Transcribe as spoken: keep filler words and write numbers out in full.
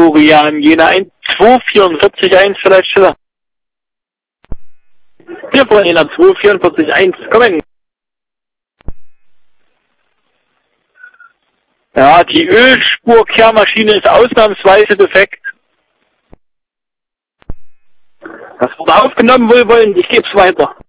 Florian Jena eins zwei vier vier eins, vielleicht schneller. Wir von Jena zwei vier vier eins, kommen. Ja, die Ölspurkehrmaschine ist ausnahmsweise defekt. Das wurde aufgenommen, wohl wollen, ich gebe es weiter.